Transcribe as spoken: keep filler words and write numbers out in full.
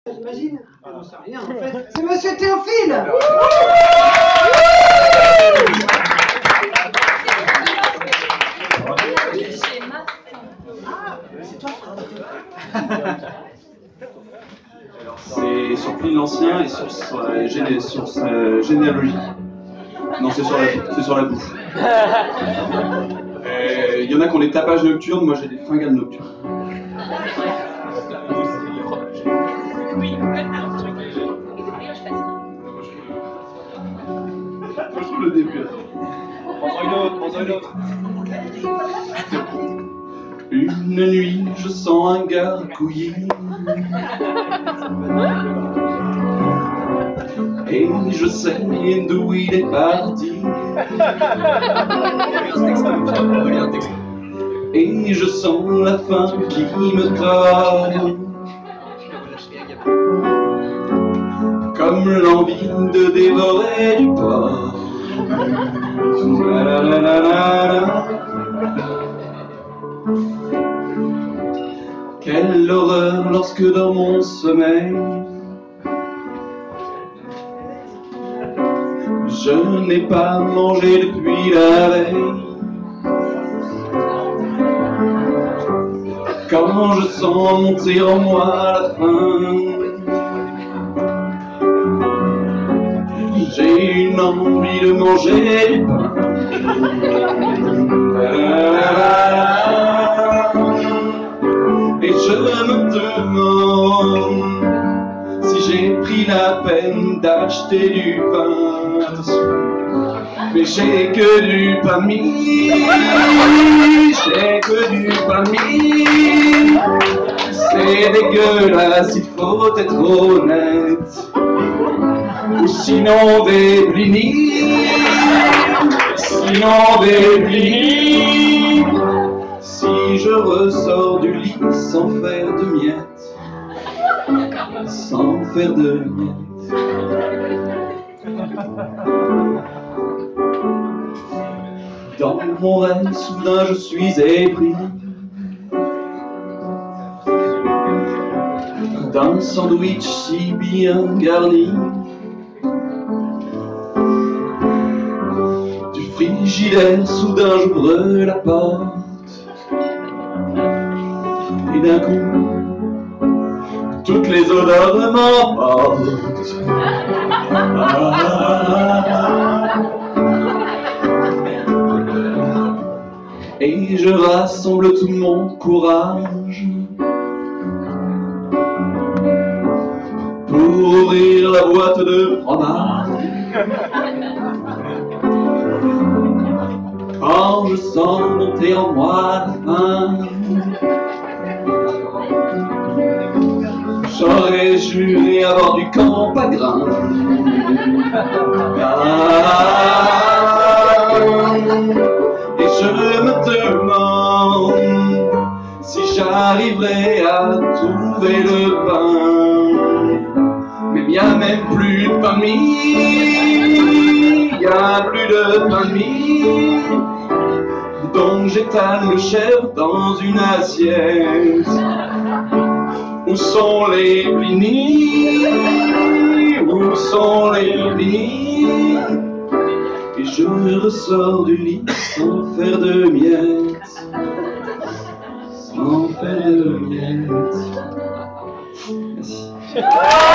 J'imagine. J'en sais rien en fait. C'est Monsieur Théophile. C'est sur Pline l'Ancien et sur sa, géné, sur sa généalogie. Non, c'est sur la, c'est sur la bouffe. Il y en a qui ont des tapages nocturnes, moi j'ai des fringales nocturnes. Je trouve le début, attends. Prends-en une autre, prends-en une autre. Une nuit, je sens un gargouiller. Et je sais d'où il est parti. Et je sens la faim qui me tord, comme l'envie de dévorer du porc. La la la la la. Quelle horreur lorsque dans mon sommeil je n'ai pas mangé depuis la veille. Quand je sens monter en moi la faim, j'ai une envie de manger du pain. Et je me demande si j'ai pris la peine d'acheter du pain. Mais j'ai que du pain mie, j'ai que du pain mie. C'est dégueulasse, il faut être honnête. Ou sinon des blinis, sinon des blinis. Si je ressors du lit sans faire de miettes, sans faire de miettes. Dans mon rêve, soudain je suis épris d'un sandwich si bien garni. Du frigidaire, soudain j'ouvre la porte. Et d'un coup, toutes les odeurs m'emportent. Et je rassemble tout mon courage pour ouvrir la boîte de fromage. Quand je sens monter en moi la faim, j'aurais juré avoir du camp à grain. Ah, et je me demande si j'arriverai à trouver le pain. Mais il n'y a même plus de pain mie, il n'y a plus de pain mie. Donc j'étale le chèvre dans une assiette. Où sont les blinis? Où sont les blinis? Et je ressors du lit sans faire de miettes, sans faire de miettes. Merci.